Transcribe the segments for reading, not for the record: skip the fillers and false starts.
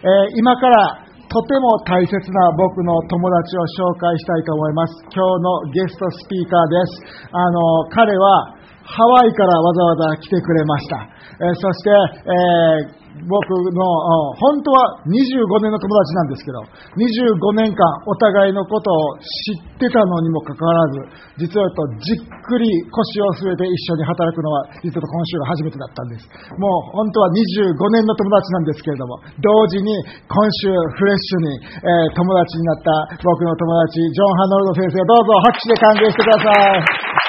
今からとても大切な僕の友達を紹介したいと思います。今日のゲストスピーカーです。彼はハワイからわざわざ来てくれました。そして、僕の本当は25年の友達なんですけど、25年間お互いのことを知ってたのにもかかわらず、実はじっくり腰を据えて一緒に働くのは実は今週が初めてだったんです。もう本当は25年の友達なんですけれども、同時に今週フレッシュに、友達になった僕の友達ジョン・ハノルド先生をどうぞ拍手で歓迎してください。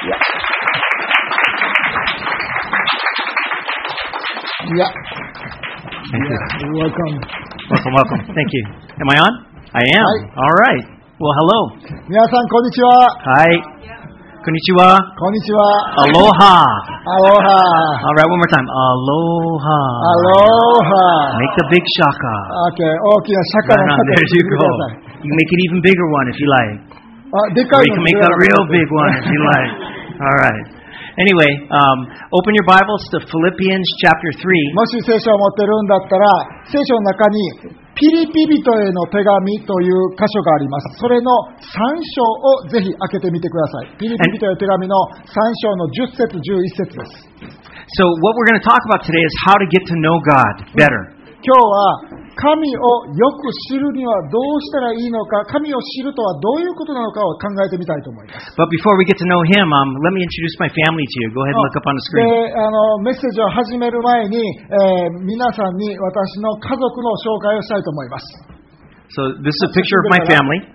Welcome. Thank you. Am I on? I am. All right. Well, hello. 皆さんこんにちは。 はい。こんにちは。 こんにちは。 Aloha. Aloha. All right, one more time. Aloha. Aloha. Make the big shaka. Okay. 大きなシャカの There you go. You can make it even bigger one if you like. でかい Or you can make a real big one if you like. All right.Anyway, open your Bibles to Philippians chapter 3. もし聖書を持ってるんだったら、聖書の中にピリピ人への手紙という箇所があります。それの3章をぜひ開けてみてください。ピリピ人への手紙の3章の10節11節です。 So what we're going to talk about today is how to get to know God better. 今日は神をよく知るにはどうしたらいいのか、神を知るとはどういうことなのかを考えてみたいと思います。 But before we get to know Him, let me introduce my family to you. Go ahead and look up on the screen. メッセージを始める前に、皆さんに私の家族の紹介をしたいと思います。 So this is a picture of my family.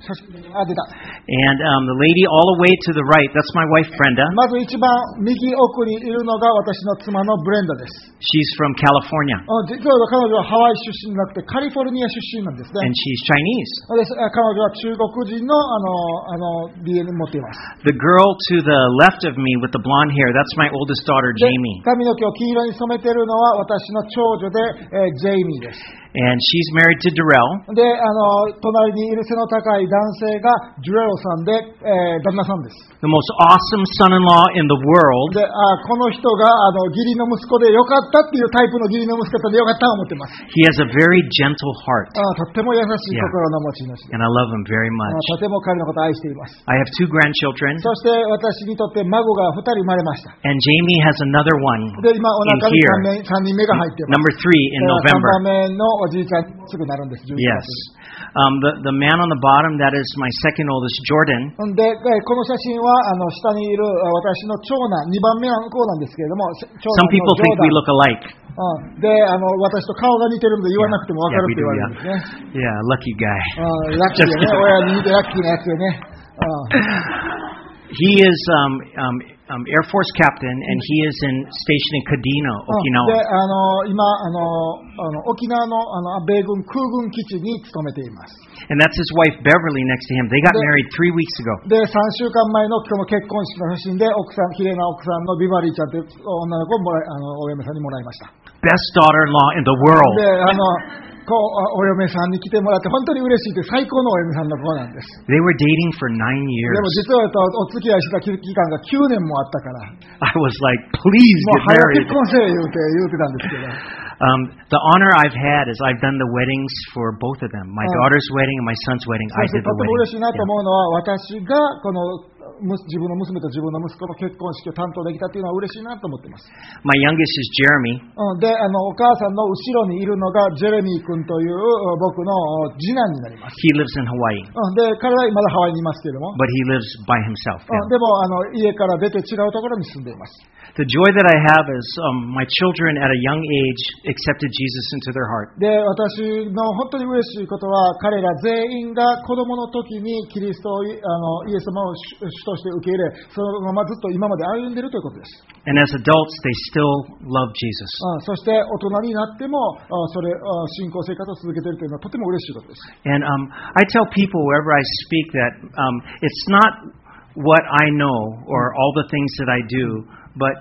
And the lady all the way to the right, that's my wife Brenda. まず一番右奥にいるのが私の妻のブレンダです。 She's from California. 実は彼女はハワイ出身じゃなくてカリフォルニア出身なんですね。 And she's Chinese. 彼女は中国人のDNA を持っています。 The girl to the left of me with the blonde hair, that's my oldest daughter Jamie. 髪の毛を黄色に染めているのは私の長女で、ジェイミーです。 And she's married to Darrell. で、隣にいる背の高い男性がジュレロさんで、旦那さんです。 The most awesome son-in-law in the world. で、この人が義理の息子でよかったっていうタイプの義理の息子でよかったと思ってます。 He has a very gentle heart. とっても優しい心の持ち主で。 And I love him very much. とても彼のことを愛しています。 I have 2 grandchildren. そして私にとって孫が2人生まれました。 And Jamie has another one で、今お腹に3人目が入っています。 Number 3 in November. 3番目のおじいちゃんすぐなるんです。 Yes. The man on the bottom, that is my second oldest, Jordan. で、この写真は下にいる私の長男、2番目の子なんですけれども、 Some people think we look alike. で、私と顔が似てるので言わなくても分かるって言われるんですね。 Yeah, lucky guy. ラッキーよね。親に似てラッキーなやつよね。 He is Air Force captain, and he is stationed in Kadena, Okinawa. で、今沖縄の米軍空軍基地に勤めています。 And that's his wife Beverly next to him. They got married 3 weeks ago. で、3週間前の今日の結婚式の写真で綺麗な奥さんのビバリーちゃんという女の子をお嫁さんにもらいました。 Best daughter-in-law in the world. で、お嫁さんに来てもらって本当に嬉しいという最高のお嫁さんの子なんです。 They were dating for 9 years. でも実はお付き合いした期間が9年もあったから。 I was like, please get married. もう早く結婚せえ言うてたんですけど。 The honor I've had is I've done the weddings for both of them. My daughter's wedding and my son's wedding. I did the とても wedding. 嬉しいなと思うのは、私がこの自分の娘と自分の息子の結婚式を担当できたというのは嬉しいなと思っています。 My youngest is Jeremy. で、お母さんの後ろにいるのがジェレミー君という僕の次男になります。 He lives in Hawaii. で、彼はまだハワイにいますけれども。 But he lives by himself. でも家から出て違うところに住んでいます。 The joy that I have is my children at a young age accepted Jesus into their heart. で、私の本当に嬉しいことは、彼ら全員が子供の時にキリストをイエス様を主として受け入れ、そのままずっと今まで歩んでいるということです。 And as adults, they still love Jesus. そして大人になっても信仰生活を続けているというのはとても嬉しいことです。 And I tell people wherever I speak that it's not what I know or all the things that I do, but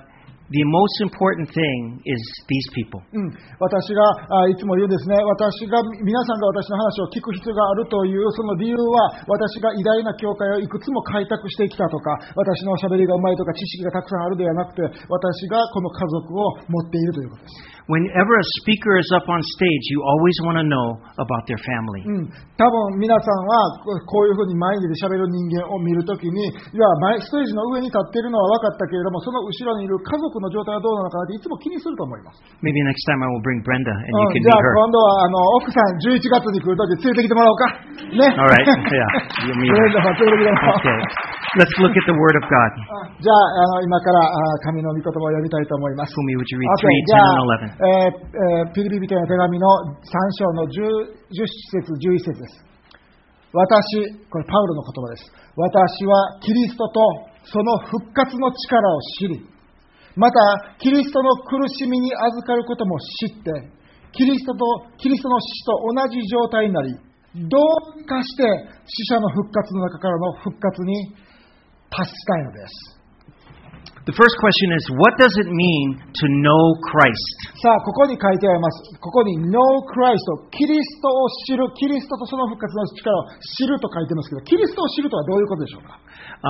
the most important thing is these people. 私がいつも言うんですね。皆さんが私の話を聞く必要があるというその理由は、私が偉大な教会をいくつも開拓してきたとか、私の喋りがうまいとか、知識がたくさんあるではなくて、私がこの家族を持っているということです。 Whenever a speaker is up on stage, you always want to know about their family. 多分皆さんはこういうふうに前にで喋る人間を見るときに、ステージの上に立っているのは分かったけれども、その後ろにいる家族の状態はどうなのかなっていつも気にすると思います。 Maybe next time I will bring Brenda and you can じ meet ゃあ her. 今度は奥さん11月に来るとき連れてきてもらおうか。ね。 All right. Yeah. You'll meet 連れて her. きてもらおう。 Okay. Let's look at the Word of God. じゃあ今から神の御言葉を読みたいと思います。 Fumi, would you read 3, 10, and 11? じゃあ、ピリピ人への手紙の3章の10節11節です。これパウロの言葉です。私はキリストとその復活の力を知り、またキリストの苦しみに預かることも知って、キリストの死と同じ状態になり、どうにかして死者の復活の中からの復活に達したいのです。 The first question is, what does it mean to know Christ? さあ、ここに書いてあります。ここに Know Christ、キリストを知る、キリストとその復活の力を知ると書いてますけど、キリストを知るとはどういうことでしょうか。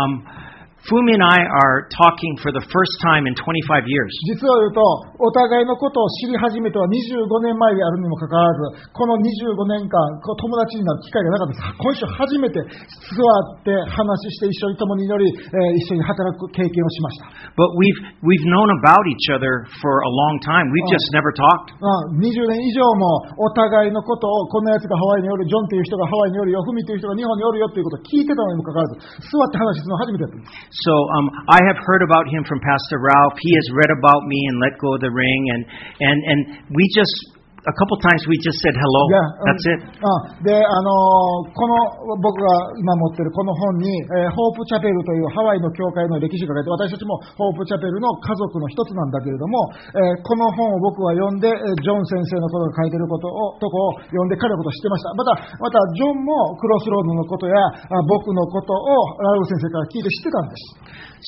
Fumi and I are talking for the first time in 25 years. 実を言うと、お互いのことを知り始めては25年前であるにもかかわらず、この25年間、友達になる機会がなかったです。今週初めて座って話して一緒に共に祈り、一緒に働く経験をしました。 But we've known about each other for a long time. We've just never talked. 20年以上もお互いのことを、こんなやつがハワイにおる、ジョンという人がハワイにおるよ、フミという人が日本におるよということを聞いてたのにもかかわらず、座って話すの初めてだったんです。 So I have heard about him from Pastor Ralph. He has read about me and let go of the ring, and we just a couple times we just said hello. That's it. で、この僕が今持っているこの本に、ホープチャペルというハワイの教会の歴史が書いて、私たちもホープチャペルの家族の一つなんだけれども、この本を僕は読んで、ジョン先生のことが書いているとこを読んで彼のことを知ってました。またジョンもクロスロードのことや僕のことをラウル先生から聞いて知ってたんです。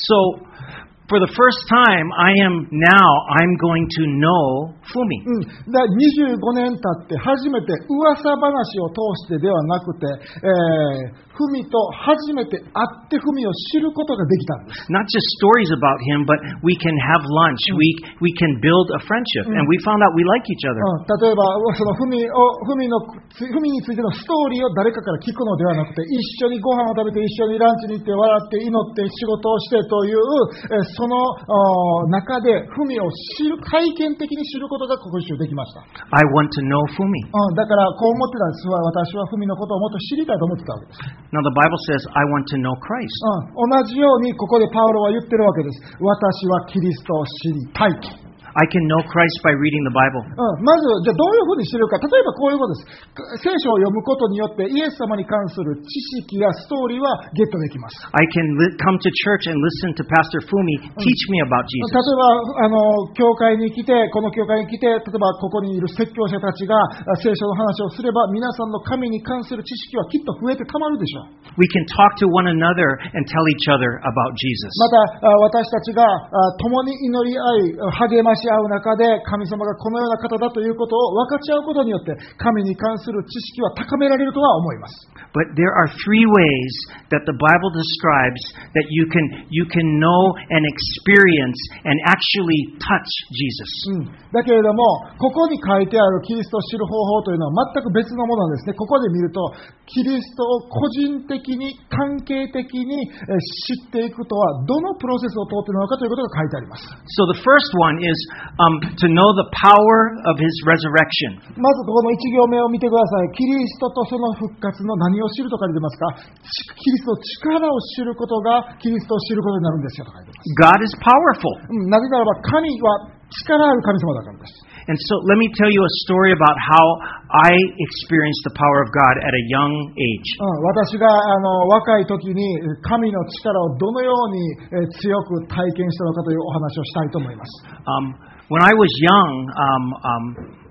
So for the first time, I'm going to know Fumi. 25年経って初めて噂話を通してではなくて、フミと初めて会ってフミを知ることができたんです。 Not just stories about him, but we can have lunch. We can build a friendship, and we found out we like each other. 例えばそのフミについてのストーリーを誰かから聞くのではなくて、一緒にご飯を食べて一緒にランチに行って笑って祈って仕事をしてという、その中でフミを知る、体験的に知ることが今週できました。 I want to know Fumi. だからこう思ってたんです。私はフミのことをもっと知りたいと思ってたわけです。 Now the Bible says, I want to know Christ. 同じようにここでパウロは言ってるわけです。私はキリストを知りたいと。 I can know Christ by reading the Bible. まず、じゃあどういうふうに知るか。例えばこういうことです。聖書を読むことによってイエス様に関する知識やストーリーはゲットできます。 I can come to church and listen to Pastor Fumi teach me about Jesus. 例えば、教会に来て、この教会に来て、例えばここにいる説教者たちが聖書の話をすれば、皆さんの神に関する知識はきっと増えてたまるでしょう。 We can talk to one another and tell each other about Jesus. また、私たちが共に祈り合い、励まし合う中で神様がこのような方だということを分かち合うことによって神に関する知識は高められるとは思います。 But there are three ways that the Bible describes that you can know and experience and actually touch Jesus. だけれども、ここに書いてあるキリストを知る方法というのは全く別のものなんですね。ここで見ると、キリストを個人的に関係的に知っていくとはどのプロセスを通っているのかということが書いてあります。 So the first one is to know the power of his resurrection. まずここの1行目を見てください。キリストとその復活の何を知ると書いてますか？キリストの力を知ることがキリストを知ることになるんですよと書いてます。 God is powerful. なぜならば神は力ある神様だからです。 And so let me tell you a story about how I experienced the power of God at a young age. 私が若い時に神の力をどのように強く体験したのかというお話をしたいと思います。 When I was young,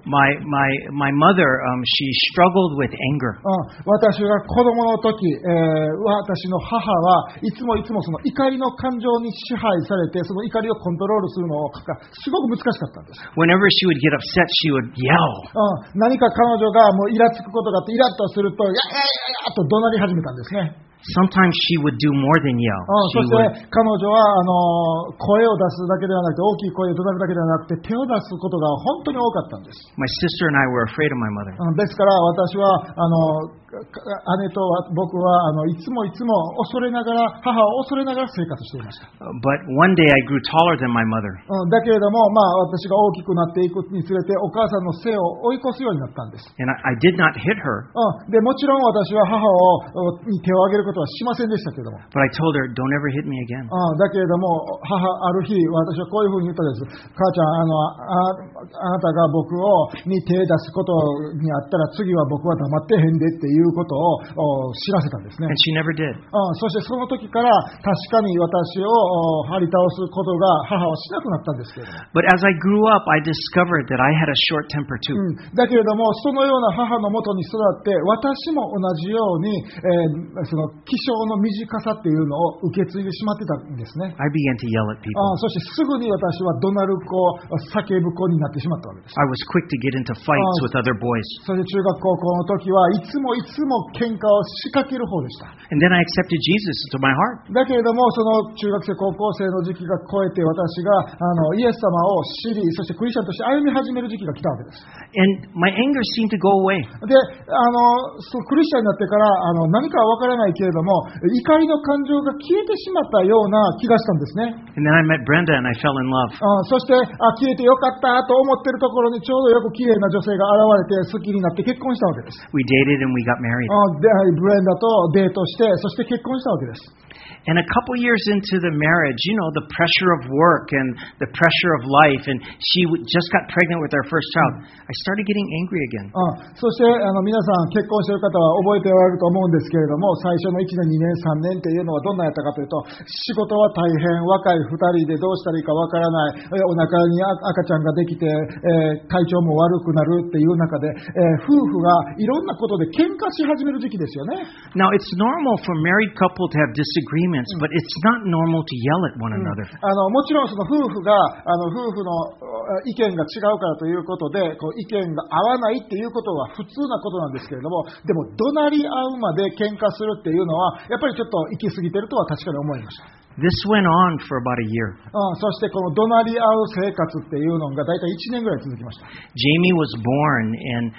my mother, she struggled with anger. 私が子供の時、私の母はいつもその怒りの感情に支配されて、その怒りをコントロールするのがすごく難しかったんです。 Whenever she would get upset, she would yell. 何か彼女がもうイラつくことがあって、イラッとすると、やと怒鳴り始めたんですね。 Sometimes she would do more than yell. そして彼女は声を出すだけではなくて、大きい声で怒鳴るだけではなくて、手を出すことが本当に多かったんです。 My sister and I were afraid of my mother. ですから私は姉と僕はいつも恐れながら、母を恐れながら生活していました。 But one day I grew taller than my mother. だけれども、私が大きくなっていくにつれて、お母さんの背を追い越すようになったんです。 And I did not hit her. でもちろん私は母に手を挙げることはしませんでしたけれども。 But I told her, don't ever hit me again. だけれども、ある日、私はこういうふうに言ったんです。母ちゃん、あなたが僕に手を出すことにあったら、次は僕は黙ってへんでっていうことを知らせたんですね。 And she never did. そしてその時から確かに私を張り倒すことが母はしなくなったんですけれども。 But as I grew up, I discovered that I had a short temper too. だけれども、そのような母のもとに育って、私も同じように、その気性の短さっていうのを受け継いでしまってたんですね。 I began to yell at people. そしてすぐに私は怒鳴る子、叫ぶ子になってしまったわけです。 I was quick to get into fights with other boys. それで中学高校の時はいつも喧嘩を仕掛ける方でした。 And then I accepted Jesus into my heart. だけれども、その中学生高校生の時期が超えて、私がイエス様を知り、そしてクリスチャンとして歩み始める時期が来たわけです。 And my anger seemed to go away. で、クリスチャンになってから何かはわからないけれども、怒りの感情が消えてしまったような気がしたんですね。 And then I met Brenda and I fell in love. そして消えてよかったと思っているところにちょうどよく綺麗な女性が現れて好きになって結婚したわけです。 We dated and we got married. ブレンダとデートして、そして結婚したわけです。 And a couple years into the marriage, the pressure of work and the pressure of life, and she just got pregnant with our first child. I started getting angry again. そして皆さん結婚している方は覚えておられると思うんですけれども、最初の1年、2年、3年っていうのはどんなやったかというと、仕事は大変、若い2人でどうしたらいいかわからない、お腹に赤ちゃんができて、体調も悪くなるっていう中で、夫婦がいろんなことで喧嘩し始める時期ですよね。 Now, it's normal for married couple to have disagreements, but it's not normal to yell at one another. もちろんその夫婦が夫婦の意見が違うからということで、意見が合わないっていうことは普通なことなんですけれども、でも怒鳴り合うまで喧嘩するっていうのはやっぱりちょっと行き過ぎてるとは確かに思いました。 This went on for about a year. そしてこの怒鳴り合う生活っていうのがだいたい1年ぐらい続きました。 Jamie was born and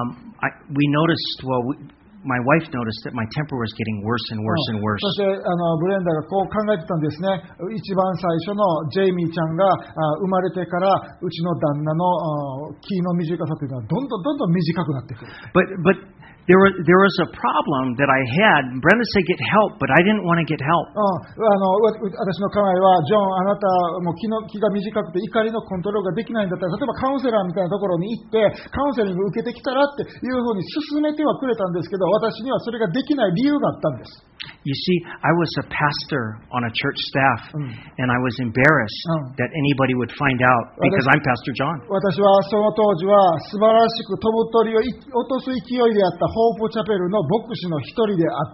we noticed, my wife noticed that my temper was getting worse and worse and worse. そしてブレンダーがこう考えてたんですね。一番最初のジェイミーちゃんが生まれてからうちの旦那の気の短さというのはどんどん短くなってくる。 But there was a problem that I had. Brenda said get help, but I didn't want to get help. 私の考えは、ジョン、あなたも気が短くて怒りのコントロールができないんだったら、例えばカウンセラーみたいなところに行ってカウンセリング受けてきたらっていうふうに勧めてはくれたんですけど、私にはそれができない理由があったんです。 You see, I was a pastor on a church staff, and I was embarrassed that anybody would find out because I'm Pastor John. 私はその当時は素晴らしく飛ぶ鳥を落とす勢いであったホープチャペルの牧師の一人であって、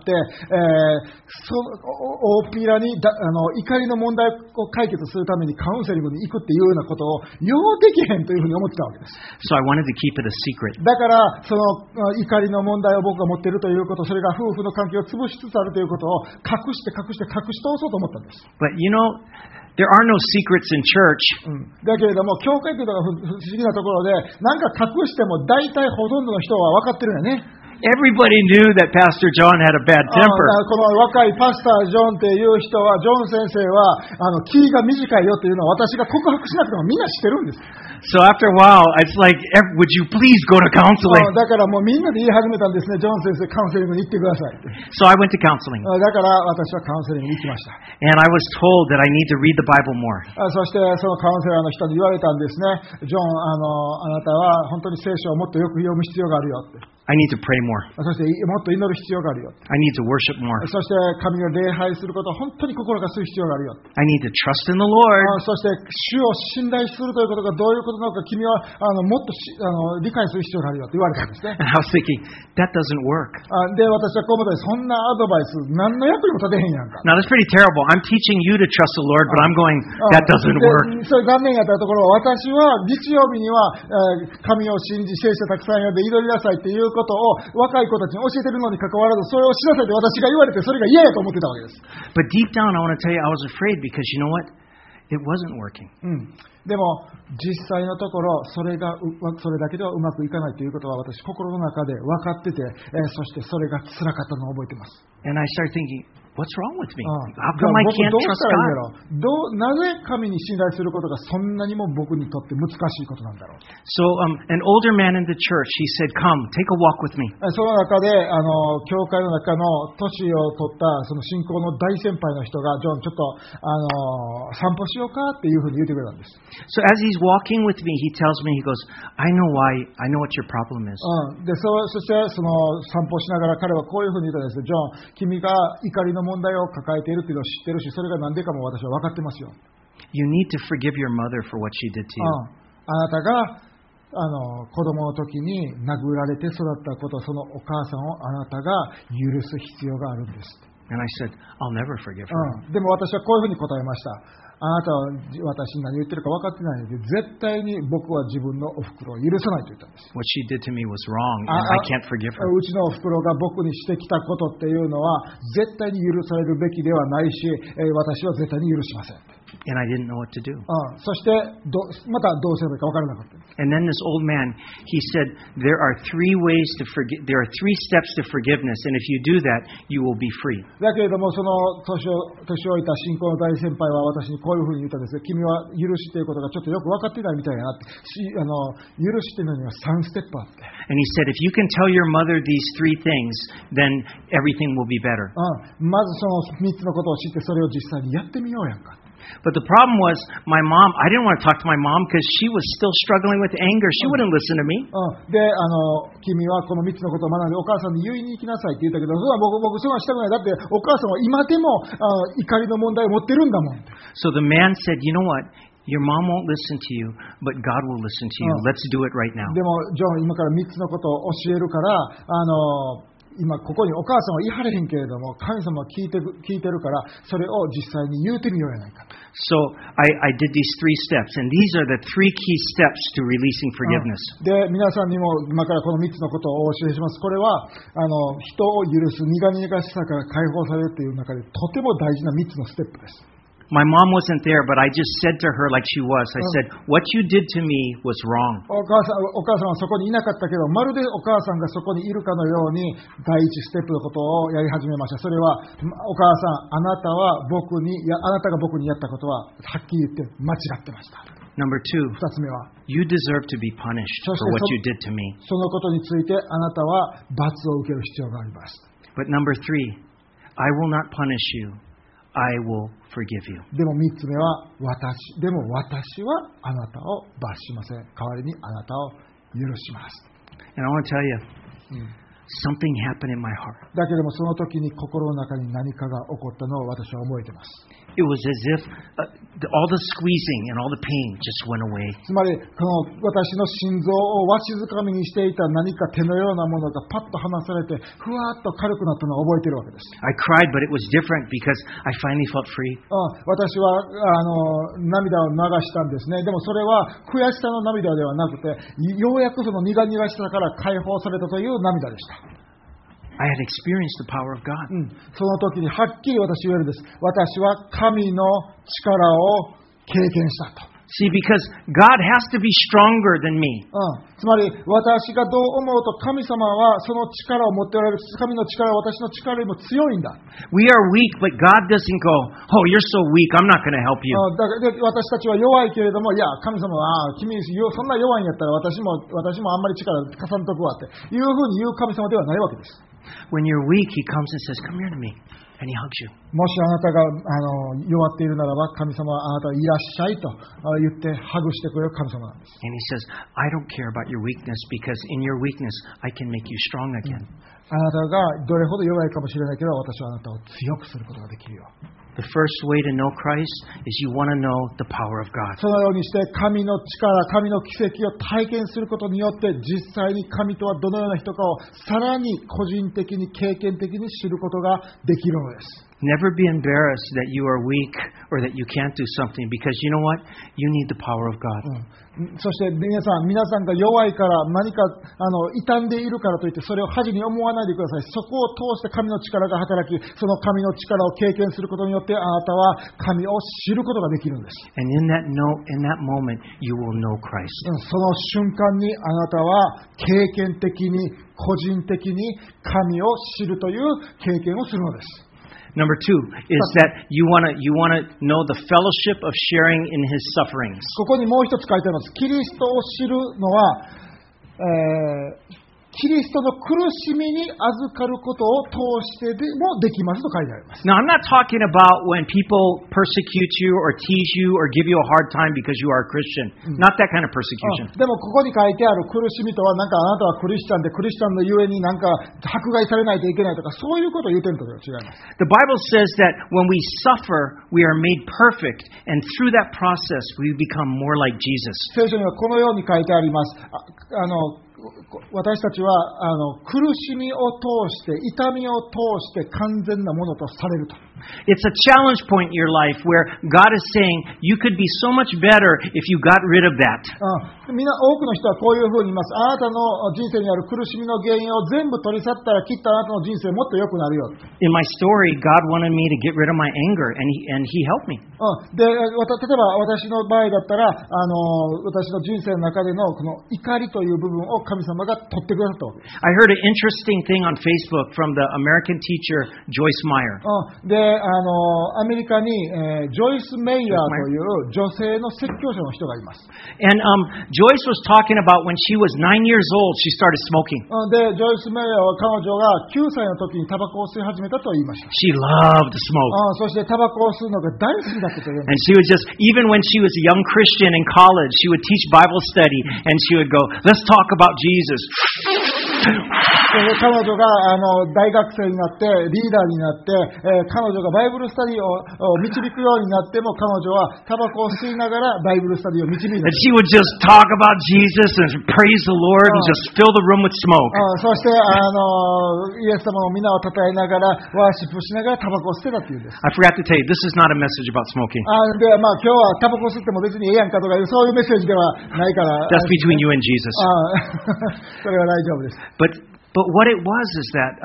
大っぴらに怒りの問題を解決するためにカウンセリングに行くっていうようなことをようできへんというふうに思ってたわけです。 So I wanted to keep it a secret. だからその怒りの問題を僕が持っているということ、それが夫婦の関係を潰しつつあるということを隠して通そうと思ったんです。 But there are no secrets in church. だけれども教会というのが不思議なところで、なんか隠しても大体ほとんどの人は分かってるよね。 Everybody knew that Pastor John had a bad temper. この若いパスタージョンっていう人は、ジョン先生は気が短いよというのを私が告白しなくてもみんな知ってるんです。 So after a while, it's like, would you please go to counseling? だからもうみんなで言い始めたんですね。ジョン先生、カウンセリングに行ってくださいって。 So I went to counseling. だから私はカウンセリングに行きました。 And I was told that I need to read the Bible more. そしてそのカウンセラーの人に言われたんですね。ジョン、あなたは本当に聖書をもっとよく読む必要があるよって。 I need to pray more. そしてもっと祈る必要があるよ。 I need to worship more. そして神を礼拝することを本当に心がする必要があるよ。 I need to trust in the Lord. そして主を信頼するということがどういうことなのか君はもっと理解する必要があるよと言われたんですね。 And I was thinking, that doesn't work. で、私はこう思ったらそんなアドバイス何の役にも立てへんやんか。 Now that's pretty terrible. I'm teaching you to trust the Lord, but I'm going, that doesn't work. そういう残念やったところは、私は日曜日には神を信じ聖書たくさん読んで祈りなさいっていうことを若い子たちに教えてるのに関わらず、それをしなさいって私が言われて、それが嫌やと思ってたわけです。 But deep down, I want to tell you, I was afraid because you know what? It wasn't working. でも実際のところそれだけではうまくいかないということは私心の中で分かってて、そしてそれが辛かったのを覚えています。 And I started thinking, what's wrong with me? How come I can't trust God? なぜ神に信頼することがそんなにも僕にとって難しいことなんだろう。 So an older man in the church, he said, "Come, take a walk with me." その中で教会の中の年を取ったその信仰の大先輩の人がジョンちょっと散歩しようかっていうふうに言ってくれたんです。 So as he's walking with me, he tells me, he goes, "I know why. I know what your problem is." でそしてその散歩しながら彼はこういうふうに言ったんです。ジョン、君が怒りの問題を抱えているっていうのを知ってるし、それが何でかも私は分かってますよ。 You need to forgive your mother for what she did to you. あなたが子供の時に殴られて育ったこと、そのお母さんをあなたが許す必要があるんです。 And I said, I'll never forgive her. でも私はこういうふうに答えました。あなたは私に何言ってるか分かってないので、絶対に僕は自分のお袋を許さないと言ったんです。 What she did to me was wrong, and I can't forgive her. うちのお袋が僕にしてきたことっていうのは絶対に許されるべきではないし、私は絶対に許しません。 And I didn't know what to do. そしてまたどうすればいいか分からなかった。 And then this old man, he said, there are three ways to forgive. There are three steps to forgiveness, and if you do that, you will be free. だけれどもその年老いた信仰の大先輩は私にこういうふうに言ったんです。君は許しということがちょっとよく分かってないみたいやなって。許しというのには3ステップあって。 And he said, if you can tell your mother these three things, then everything will be better. まずその3つのことを知ってそれを実際にやってみようやんか。 But the problem was, my mom, I didn't want to talk to my mom because she was still struggling with anger. She wouldn't listen to me. で、君はこの3つのことを学んでお母さんに言いに行きなさいって言ったけど、僕そんなしたくない。だってお母さんは今でも怒りの問題を持ってるんだもん。 So the man said, you know what? Your mom won't listen to you, but God will listen to you. Let's do it right now. でも、ジョン、今から3つのことを教えるから、今ここにお母さんは言い張れへんけれども神様は聞いてるからそれを実際に言うてみようやないか。 So I did these three steps, and these are the three key steps to releasing forgiveness. で皆さんにも今からこの3つのことをお教えします。これは人を許す苦々しさから解放されるという中でとても大事な3つのステップです。 My mom wasn't there, but I just said to her like she was. I said, what you did to me was wrong. お母さんはそこにいなかったけど、まるでお母さんがそこにいるかのように第一ステップのことをやり始めました。それはお母さん、あなたが僕にやったことははっきり言って間違ってました。 Number two, 2つ目は you deserve to be punished for what you did to me. そのことについてあなたは罰を受ける必要があります。 But number three, I will not punish you.I will forgive you. でも3つ目は私はあなたを罰しません。代わりにあなたを許します。 And I want to tell you, something happened in my heart. だけどもその時に心の中に何かが起こったのを私は覚えています。 It was as if all the squeezing and all the pain just went away. つまりこの私の心臓をわしづかみにしていた何か手のようなものがパッと離されてふわっと軽くなったのを覚えているわけです。 I cried, but it was different because I finally felt free. 私は涙を流したんですね。でもそれは悔しさの涙ではなくて、ようやくその苦々しさから解放されたという涙でした。 I had experienced the power of God. その時にはっきり私は言えるんです。私は神の力を経験したと。 See, because God has to be stronger than me. つまり私がどう思うと神様はその力を持っておられる。神の力は私の力よりも強いんだ。 We are weak, but God doesn't go, oh, you're so weak, I'm not going to help you. だから私たちは弱いけれども、いや、神様は君そんな弱いんやったら私もあんまり力貸さんとくわっていうふうに言う神様ではないわけです。 When you're weak, He comes and says, "Come here to me," and He hugs you. もしあなたが弱っているならば、神様はあなたがいらっしゃいと言ってハグしてくれる神様なんです。 And He says, "I don't care about your weakness because in your weakness, I can make you strong again." あなたがどれほど弱いかもしれないけど、私はあなたを強くすることができるよ。 The first way to know Christ is you want to know the power of God. そのようにして神の力、神の奇跡を体験することによって、実際に神とはどのような人かをさらに個人的に経験的に知ることができるのです。 Never be embarrassed that you are weak or that you can't do something because you know what? You need the power of God. そして皆さんが弱いから何か傷んでいるからといってそれを恥に思わないでください。そこを通して神の力が働き、その神の力を経験することによってあなたは神を知ることができるんです。 And in that moment, you will know Christ. その瞬間にあなたは経験的に、個人的に神を知るという経験をするのです。 Number 2 is that you want to know the fellowship of sharing in His sufferings. ここにもう一つ書いてあります。キリストを知るのは、キリストの苦しみに預かることを通してでもできますと書いてあります。 Now, I'm not talking about when people persecute you or tease you or give you a hard time because you are a Christian. Not that kind of persecution. でもここに書いてある苦しみとは、なんかあなたはクリスチャンでクリスチャンのゆえになんか迫害されないといけないとか、そういうことを言ってると違います。 The Bible says that when we suffer, we are made perfect, and through that process, we become more like Jesus. 聖書にはこのように書いてあります。私たちは苦しみを通して、痛みを通して完全なものとされると。 It's a challenge point in your life where God is saying you could be so much better if you got rid of that. 多くの人はこういうふうに言います。あなたの人生にある苦しみの原因を全部取り去ったら、きっとあなたの人生もっと良くなるよ。 In my story, God wanted me to get rid of my anger, and He helped me. で、例えば私の場合だったら、私の人生の中でのこの怒りという部分を神様が取ってくださったわけです。 I heard an interesting thing on Facebook from the American teacher Joyce Meyer. で、アメリカに、ジョイス・メイヤーという女性の説教者の人がいます。 And Joyce was talking about when she was 9 years old, she started smoking. で、ジョイス・メイヤーは彼女が9歳の時にタバコを吸い始めたと言いました。 She loved to smoke. そしてタバコを吸うのが大好きだったと言いま And she would just, even when she was a young Christian in college, she would teach Bible study, and she would go, "Let's talk about Jesus." 彼女が大学生になってリーダーになって、彼女がバイブルスタディを導くようになっても、彼女はタバコを吸いながらバイブルスタディを導いた。 And she would just talk about Jesus and praise the Lord and just fill the room with smoke. そしてイエス様の皆を称えながらワーシップしながらタバコを捨てたっていうんです。 I forgot to tell you, this is not a message about smoking. で、今日はタバコ吸っても別にええやんかとかいうそういうメッセージではないから。 That's between you and Jesus. それは大丈夫です。 But what it was is that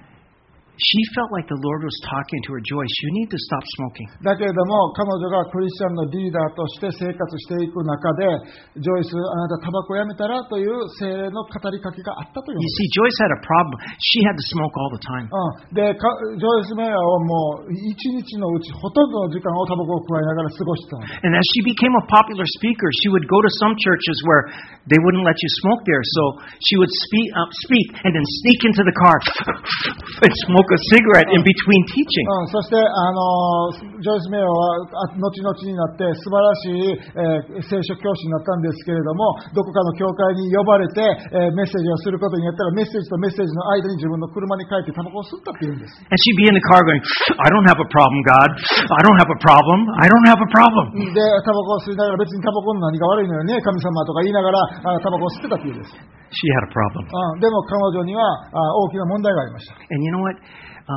she felt like the Lord was talking to her, Joyce, you need to stop smoking. だけれども彼女がクリスチャンのリーダーとして生活していく中で、ジョイス、あなたタバコやめたらという聖霊の語りかけがあったという。 You see, Joyce had a problem. She had to smoke all the time. で、ジョイス・メイヤーはもう一日のうちほとんどの時間をタバコを加えながら過ごしてたの。 And as she became a popular speaker, she would go to some churches where they wouldn't let you smoke there. So she would speak and then sneak into the car and smoke a cigarette in between teaching. そしてジョイス・メイヤーは後々になって素晴らしい、聖書教師になったんですけれども、どこかの教会に呼ばれて、メッセージをすることによったら、メッセージとメッセージの間に自分の車に帰ってタバコを吸ったっていうんです。 And she'd be in the car going, I don't have a problem, God. I don't have a problem. I don't have a problem. で、タバコを吸いながら別にタバコの何が悪いのよね、神様とか言いながらタバコを吸ってたっていうんです。 She had a problem. でも彼女には大きな問題がありました。 And you know what?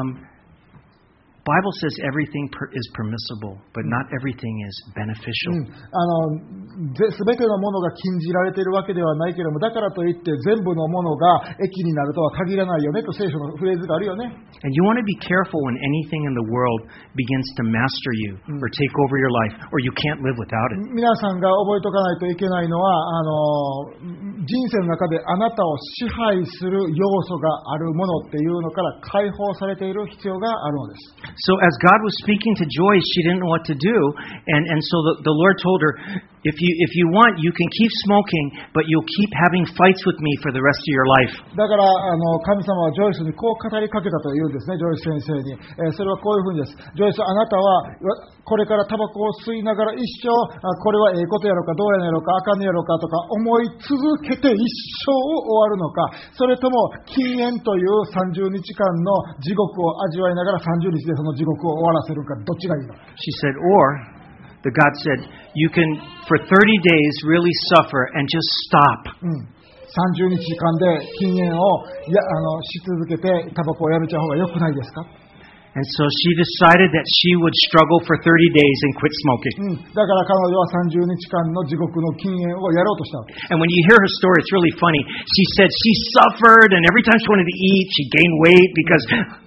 Bible says everything is permissible, but not everything is beneficial. すべてのものが禁じられているわけではないけれども、だからといって全部のものが益になるとは限らないよねと聖書のフレーズがあるよね。 And you want to be careful when anything in the world begins to master you or take over your life, or you can't live without it. 皆さんが覚えておかないといけないのは、人生の中であなたを支配する要素があるものっていうのから解放されている必要があるのです。 So as God was speaking to Joyce, she didn't know what to do, and so the Lord told her, if you want, you can keep smoking, but you'll keep having fights with me for the rest of your life. だから神様はジョイスにこう語りかけたというんですね、ジョイス先生に。それはこういうふうにです。ジョイス、あなたはこれからタバコを吸いながら一生これはええことやろかどうやねやろかあかんねやろかとか思い続けて一生を終わるのか、それとも禁煙という30日間の地獄を味わいながら30日でその地獄を終わらせるか、どっちがいいの？ She said, or the God said, you can for 30 days really suffer and just stop. 30日間で禁煙をし続けてタバコをやめちゃう方が良くないですか？ And so she decided that she would struggle for 30 days and quit smoking. だから彼女は30日間の地獄の禁煙をやろうとしたわけです。 And when you hear her story, it's really funny. She said she suffered, and every time she wanted to eat, she gained weight because,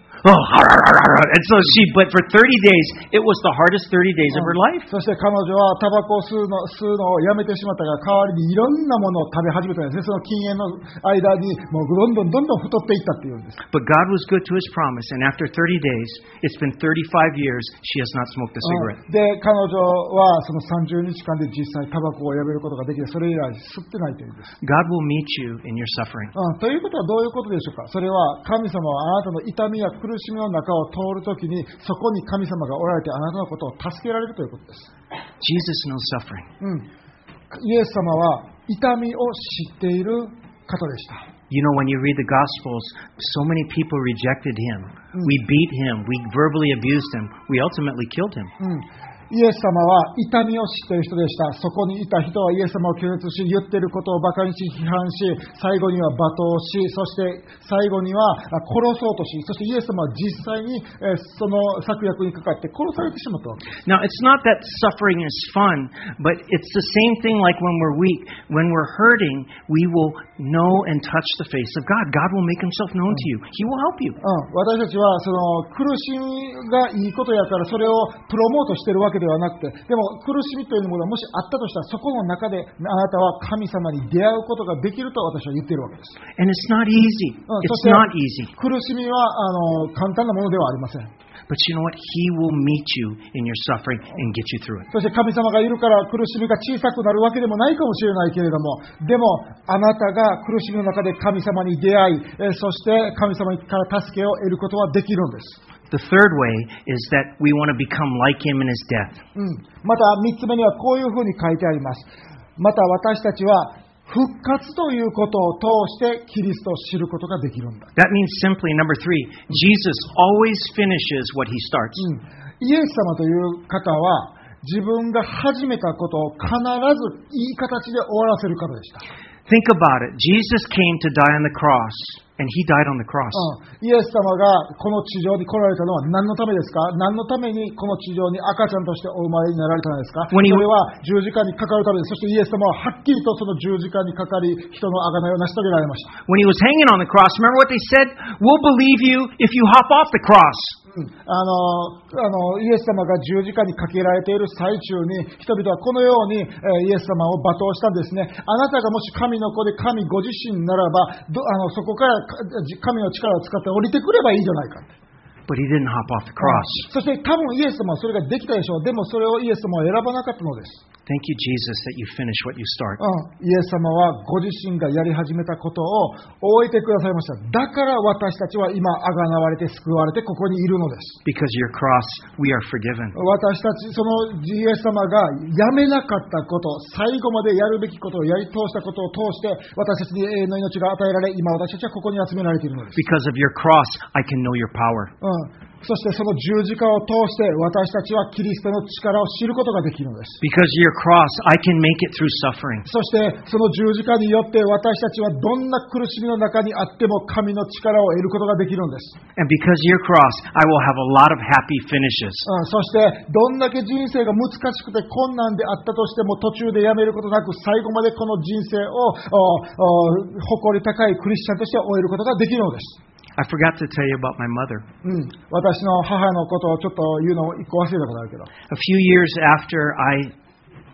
and so but for 30 days, it was the hardest 30 days of her life. そして彼女はタバコを吸うのをやめてしまったが、代わりにいろんなものを食べ始めたんですね。その禁煙の間にもうどんどん太っていったっていうんです。 But God was good to His promise, and after 30 days, it's been 35 years, she has not smoked a cigarette. で、彼女はその30日間で実際タバコをやめることができて、それ以来吸ってないというんです。 God will meet you in your suffering. ということはどういうことでしょうか。それは神様はあなたの痛みや苦しみの中を通るときに、そこに神様がおられてあなたのことを助けられるということです。 Jesus knows suffering. イエス様は痛みを知っている方でした。 You know, when you read the Gospels, so many people rejected Him. We beat Him. We verbally abused Him. We ultimately killed Him. イエス様は痛みを知っている人でした。そこにいた人はイエス様を拒絶し、言っていることを馬鹿にし、批判し、最後には罵倒し、そして最後には殺そうとし、そしてイエス様は実際にその策略にかかって殺されてしまったわけです。 Now, it's not that suffering is fun, but it's the same thing like when we're weak. When we're hurting, we will know and touch the face of God. God will make Himself known to you. He will help you. 私たちはその苦しみがいいことやからそれをプロモートしているわけではなくて、でも苦しみというものがもしあったとしたら、そこの中であなたは神様に出会うことができると私は言っているわけです。 And it's not easy. It's not easy. 苦しみは簡単なものではありません。 But you know what? He will meet you in your suffering and get you through it. そして神様がいるから苦しみが小さくなるわけでもないかもしれないけれども、でもあなたが苦しみの中で神様に出会い、そして神様から助けを得ることはできるんです。 The third way is that we want to become like Him in His death. また3つ目にはこういうふうに書いてあります。また私たちは復活ということを通してキリストを知ることができるんだ。 That means simply, number 3, Jesus always finishes what He starts. イエス様という方は自分が始めたことを必ずいい形で終わらせる方でした。 Think about it. Jesus came to die on the cross, and He died on the cross. イエス様がこの地上に来られたのは何のためですか？何のためにこの地上に赤ちゃんとしてお生まれになられたのですか？それは十字架にかかるためです。そしてイエス様ははっきりとその十字架にかかり、人の贖いを成し遂げられました。 When He was hanging on the cross, remember what they said? We'll believe you if you hop off the cross. イエス様が十字架にかけられている最中に人々はこのようにイエス様を罵倒したんですね。あなたがもし神の子で神ご自身ならばそこから神の力を使って降りてくればいいじゃないか。 But He didn't hop off the cross. そして多分イエス様はそれができたでしょう。でもそれをイエス様は選ばなかったのです。 Thank you, Jesus, that you finish what you start. イエス様はご自身がやり始めたことを終えてくださいました。だから私たちは今あがなわれて救われてここにいるのです。 Because your cross, we are forgiven. 私たちそのイエス様がやめなかったこと、最後までやるべきことをやり通したことを通して私たちに永遠の命が与えられ、今私たちはここに集められているのです。 Because of your cross, I can know your power. そしてその十字架を通して私たちはキリストの力を知ることができるのです。 Because of your cross, I can make it through suffering. そしてその十字架によって私たちはどんな苦しみの中にあっても神の力を得ることができるのです。 And because of your cross, I will have a lot of happy finishes. そしてどんだけ人生が難しくて困難であったとしても途中でやめることなく最後までこの人生を誇り高いクリスチャンとして終えることができるのです。 I forgot to tell you about my mother. 私の母のことをちょっと言うのを一個忘れたことあるけど。 A few years after I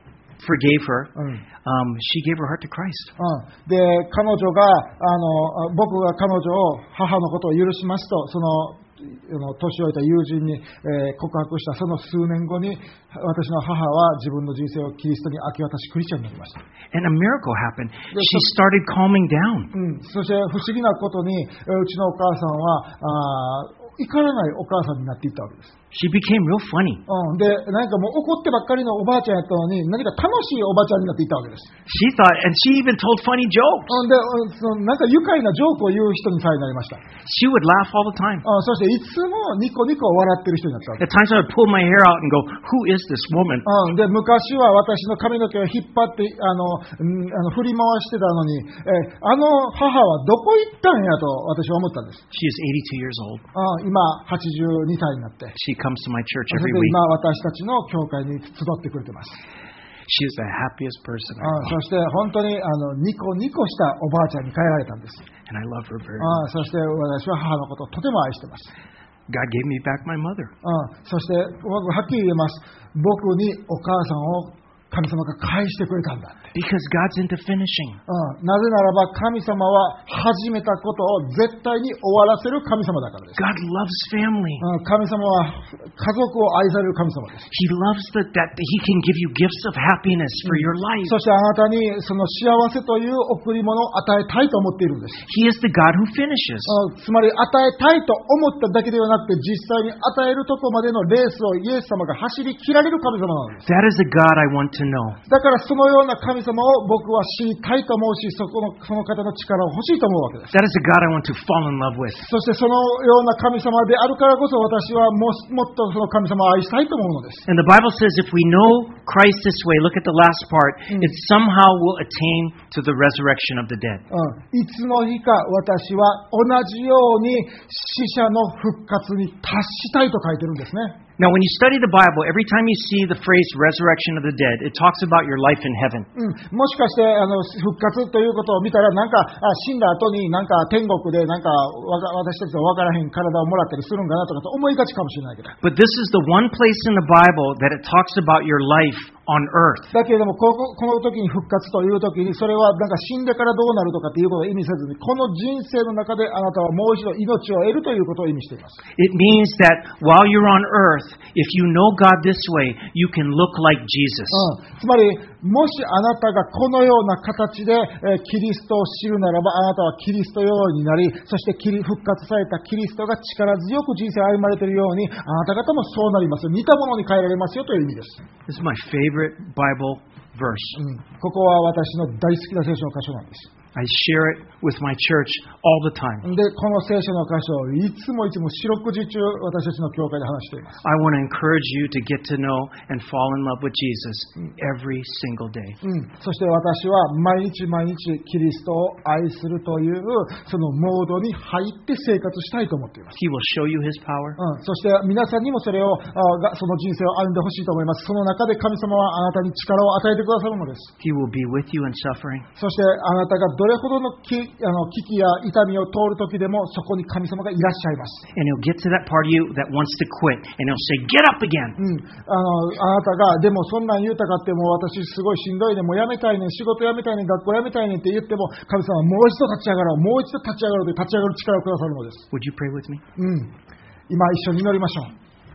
forgave her. うん She gave her heart to Christ. で、彼女が、僕が彼女を、母のことを許しますと、その、年老いた友人に、告白したその数年後に、私の母は自分の人生をキリストに明け渡しクリスチャンになりました。 And a miracle happened. She started calming down. そして不思議なことに、うちのお母さんは、怒らないお母さんになっていったわけです。 She became real funny. で、何かもう怒ってばっかりのおばあちゃんやったのに、何か楽しいおばちゃんになっていったわけです。 She thought, and she even told funny jokes. で、なんか愉快なジョークを言う人にさえなりました。 She would laugh all the time. そしていつもニコニコ笑ってる人になったわけ At times I would pull my hair out and go, "Who is this woman?" で、昔は私の髪の毛を引っ張って、振り回してたのに、母はどこ行ったんやと私は思ったんです。 She is 82 years old. 今、82歳になって。 She comes to my church そ every れで week. 今、私たちの教会に集ってくれてます。 She is the happiest person I know. そして本当にニコニコしたおばあちゃんに変えられたんです。 And I love her very much. そして私は母のことをとても愛しています。 God gave me back my mother. そして僕はっきり言えます。僕にお母さんを神様が返してくれたんだ。 Because God's into finishing. なぜならば神様は始めたことを絶対に終わらせる神様だからです。 God loves family. 神様は家族を愛される神様です。 He loves that He can give you gifts of happiness for your life. そしてあなたにその幸せという贈り物を与えたいと思っているんです。 He is the God who finishes. つまり与えたいと思っただけではなくて実際に与えるとこまでのレースをイエス様が走り切られる神様なんです。 That is the God I want to know. だからそのような神様を僕は知りたいと思うし、その方の力を欲しいと思うわけです。 That is the God I want to fall in love with. そしてそのような神様であるからこそ私はもっとその神様を愛したいと思うのです。 And the Bible says if we know Christ this way, look at the last part, it somehow will attain to the resurrection of the dead. いつの日か私は同じように死者の復活に達したいと書いてるんですね。 Now, when you study the Bible, every time you see the phrase resurrection of the dead, it talks about your life in heaven. もしかして復活ということを見たらなんか死んだ後になんか天国でなんか私たちの分からへん体をもらったりするんかなとかと思いがちかもしれないけど。 But this is the one place in the Bible that it talks about your life on earth. だけれどもこの時に復活という時にそれはなんか死んでからどうなるとかっていうことを意味せずにこの人生の中であなたはもう一度命を得るということを意味しています。 It means that while you're on earth, if you know God this way, you can look like Jesus. つまりもしあなたがこのような形でキリストを知るならばあなたはキリストようになりそして復活されたキリストが力強く人生を歩まれているようにあなた方もそうなりますよ似たものに変えられますよという意味です。 This is my favorite Bible verse. ここは私の大好きな聖書の箇所なんです。 I share it with my church all the time. で、この聖書の箇所をいつも四六時中私たちの教会で話しています。 I want to encourage you to get to know and fall in love with Jesus every single day. そして私は毎日毎日キリストを愛するというそのモードに入って生活したいと思っています。 He will show you His power. そして皆さんにもそれをその人生を歩んでほしいと思います。その中で神様はあなたに力を与えてくださるのです。 He will be with you in suffering. そしてあなたがどれほどの危機や痛みを通る時でもそこに神様がいらっしゃいます。 And He'll get to that part of you that wants to quit, and He'll say, "Get up again." あなたがでもそんなん言うたかってもう私すごいしんどいねもうやめたいね仕事やめたいね学校やめたいねって言っても神様はもう一度立ち上がろうもう一度立ち上がろうと立ち上がる力をくださるのです。 Would you pray with me? 今一緒に祈りましょう。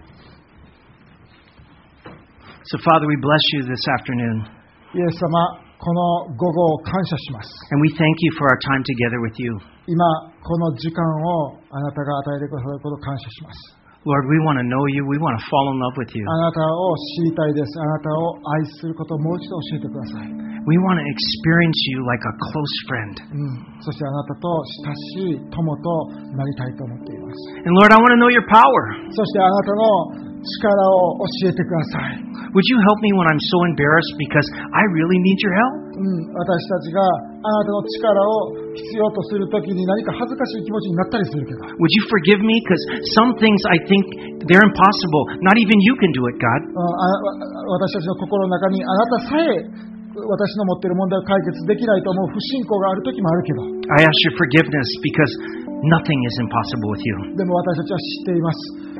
So, Father, we bless you this afternoon. イエス様この午後を感謝します。 And we thank you for our time together with you. 今この時間をあなたが与えてくださることを感謝します。 Lord, we want to know you. We want to fall in love with you. あなたを知りたいです。あなたを愛することをもう一度教えてください。 We want to experience you like a close friend. そしてあなたと親しい友となりたいと思っています。 And Lord, I want to know your power. そしてあなたの力を教えてください。 Would you help me when I'm so embarrassed because I really need your help? 私たちがあなたの力を必要とするときに何か恥ずかしい気持ちになったりするけど。 Would you forgive me? Because some things I think they're impossible. Not even you can do it, God. 私たちの心の中にあなたさえ私の持っている問題を解決できないと思う不信仰があるときもあるけど。 I ask your forgiveness because nothing is impossible with you. でも私たちは知っています。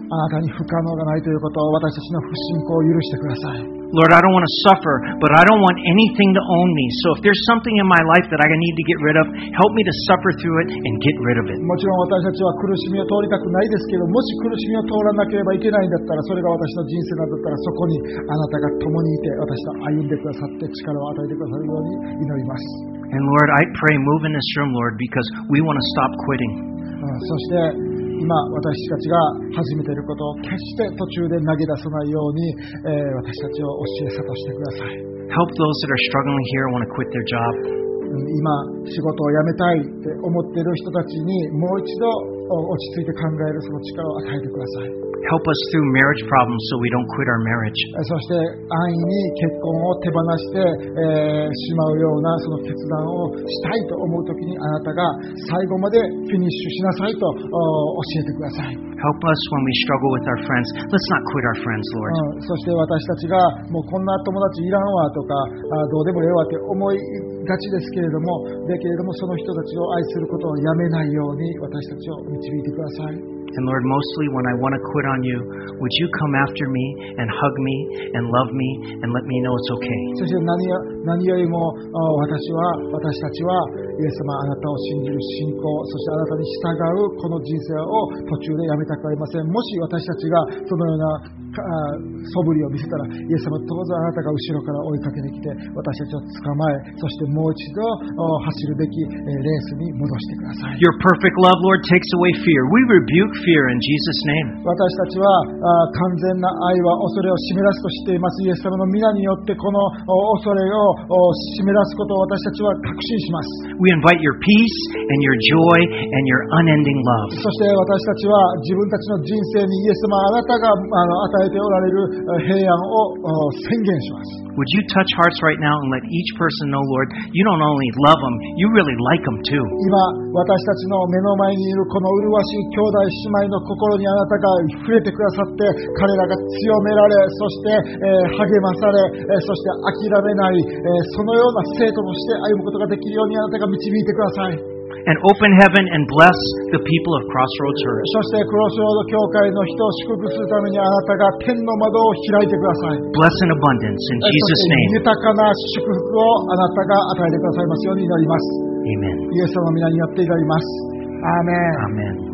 あなたに不可能がないということを、私たちの不信仰を許してください。 Lord, I don't want to suffer, but I don't want anything to own me. So if there's something in my life that I need to get rid of, help me to suffer through it and get rid of it. もちろん私たちは苦しみを通りたくないですけど、もし苦しみを通らなければいけないんだったら、それが私の人生なんだったら、そこにあなたが共にいて、私と歩んでくださって力を与えてくださるように祈ります。 And Lord, I pray, move in this room, Lord, because we want to stop quitting. そして今私たちが始めていることを決して途中で投げ出さないように、私たちを教え諭してください。 Help those that are struggling here and want to quit their job. 今仕事を辞めたいって思っている人たちにもう一度落ち着いて考えるその力を与えてください。 Help us through marriage problems so we don't quit our marriage. そして安易に結婚を手放して、しまうようなその決断をしたいと思うときに、あなたが最後までフィニッシュしなさいと教えてください。 Help us when we struggle with our friends. Let's not quit our friends, Lord. そして私たちがもうこんな友達いらんわとかどうでもええわって思いがちですけれども、その人たちを愛することをやめないように私たちを導いてください。 And Lord, mostly when I want to quit on you, would you come after me and hug me and love me and let me know it's okay? そして何よりも私たちはイエス様、あなたを信じる信仰、そしてあなたに従うこの人生を途中でやめたくありません。もし私たちがそのような素振りを見せたら、イエス様、どうぞあなたが後ろから追いかけてきて私たちを捕まえ、そしてもう一度走るべきレースに戻してください。 Your perfect love, Lord, takes away fear. We rebuke fear in Jesus' name. 私たちは完全な愛は恐れを締め出すと知っています。イエス様の皆によってこの恐れを締め出すことを私たちは確信します。 We invite your peace and your joy and your unending love. そして私たちは自分たちの人生にイエス様、あなたが与えておられる平安を宣言します。 Would you touch hearts right now and let each person know, Lord, you don't only love them, you really like them too. 今私たちの目の前にいるこの麗しい兄弟姉妹の心にあなたが触れてくださって、彼らが強められ、そして励まされ、そして諦めない、そのような生徒として歩むことができるようにあなたが導いてください。 And open heaven and bless the people of Crossroads Church. そしてクロスロード教会の人を祝福するためにあなたが天の窓を開いてください。 Bless in abundance in そ Jesus' して name. 豊かな祝福をあなたが与えてくださいますように祈ります。 Amen. イエス様の皆によって祈ります。アーメン。 Amen.